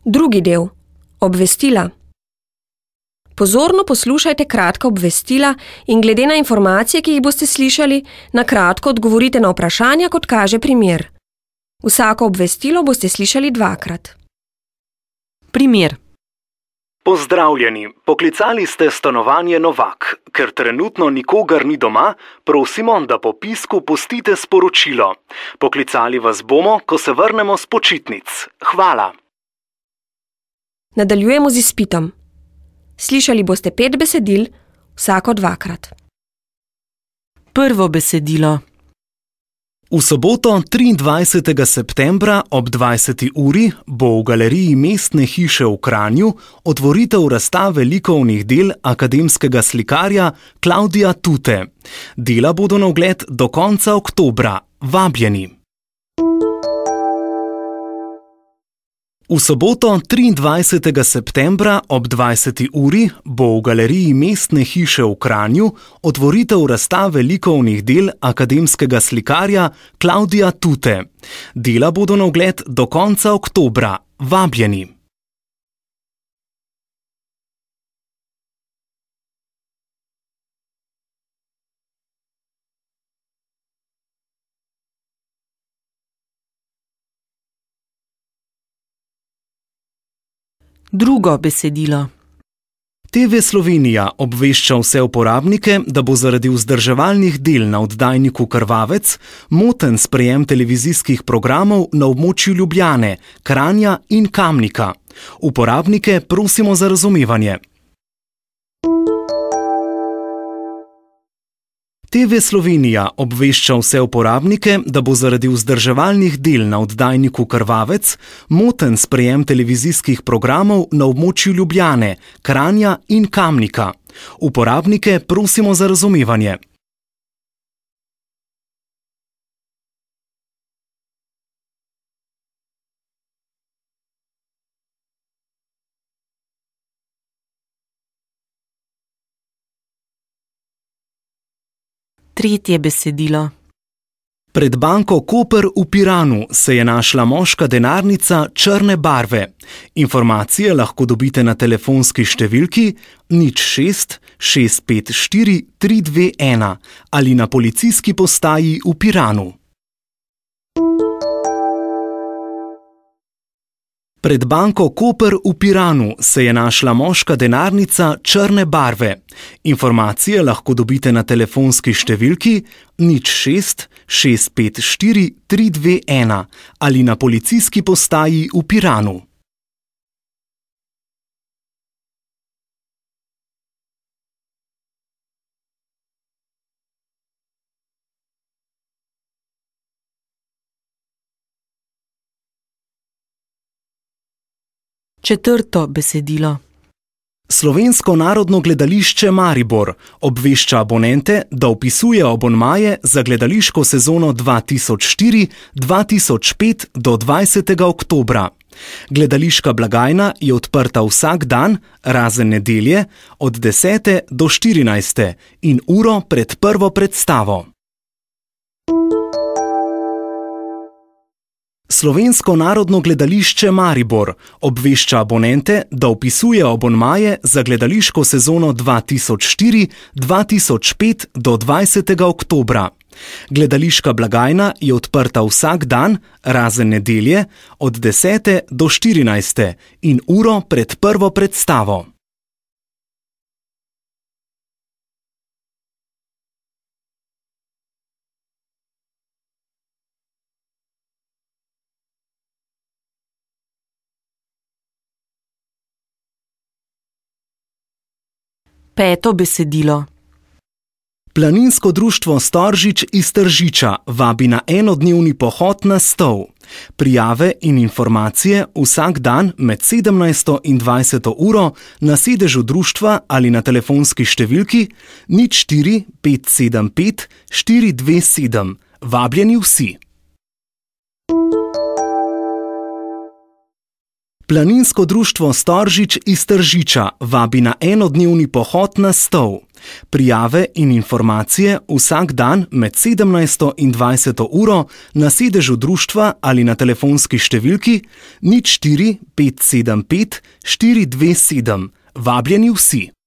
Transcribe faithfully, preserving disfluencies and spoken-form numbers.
Drugi del. Obvestila. Pozorno poslušajte kratka obvestila in glede na informacije, ki jih boste slišali, na kratko odgovorite na vprašanja, kot kaže primer. Vsako obvestilo boste slišali dvakrat. Primer. Pozdravljeni, poklicali ste stanovanje Novak. Ker trenutno nikogar ni doma, prosimo, da po pisku pustite sporočilo. Poklicali vas bomo, ko se vrnemo s počitnic. Hvala. Nadaljujemo z izpitom. Slišali boste pet besedil, vsako dvakrat. Prvo besedilo. V soboto, triindvajsetega septembra ob dvajseti uri bo v galeriji Mestne hiše v Kranju otvoritev razstave likovnih del akademskega slikarja Klavdija Tute. Dela bodo na ogled do konca oktobra. Vabljeni. V soboto, triindvajsetega septembra ob dvajseti uri bo v galeriji Mestne hiše v Kranju otvoritev razstave likovnih del akademskega slikarja Klavdija Tute. Dela bodo na ogled do konca oktobra. Vabljeni. Drugo besedilo. T V Slovenija obvešča vse uporabnike, da bo zaradi vzdrževalnih del na oddajniku Krvavec moten sprejem televizijskih programov na območju Ljubljane, Kranja in Kamnika. Uporabnike prosimo za razumevanje. T V Slovenija obvešča vse uporabnike, da bo zaradi vzdrževalnih del na oddajniku Krvavec moten sprejem televizijskih programov na območju Ljubljane, Kranja in Kamnika. Uporabnike prosimo za razumevanje. Tretje besedilo. Pred banko Koper v Piranu se je našla moška denarnica črne barve. Informacije lahko dobite na telefonski številki nič šest šest pet štiri tri dve ena ali na policijski postaji v Piranu. Pred banko Koper v Piranu se je našla moška denarnica črne barve. Informacije lahko dobite na telefonski številki nič šest šest pet štiri tri dve ena ali na policijski postaji v Piranu. Četrto besedilo. Slovensko narodno gledališče Maribor obvešča abonente, da vpisuje abonmaje za gledališko sezono dva tisoč štiri dva tisoč pet do dvajsetega oktobra. Gledališka blagajna je odprta vsak dan, razen nedelje, od desete do štirinajste in uro pred prvo predstavo. Slovensko narodno gledališče Maribor obvešča abonente, da vpisuje abonmaje za gledališko sezono dva tisoč štiri dva tisoč pet do dvajsetega oktobra. Gledališka blagajna je odprta vsak dan, razen nedelje, od desete do štirinajste in uro pred prvo predstavo. Peto besedilo. Planinsko društvo Storžič iz Tržiča vabi na enodnevni pohod na Stol. Prijave in informacije vsak dan med sedemnajsto in dvajseto uro na sedežu društva ali na telefonski številki nič štiri pet sedem pet štiri dve sedem. Vabljeni vsi. Planinsko društvo Storžič iz Tržiča vabi na enodnevni pohod na Stol. Prijave in informacije vsak dan med sedemnajsto in dvajseto uro na sedežu društva ali na telefonski številki nič štiri pet sedem pet štiri dve sedem. Vabljeni vsi.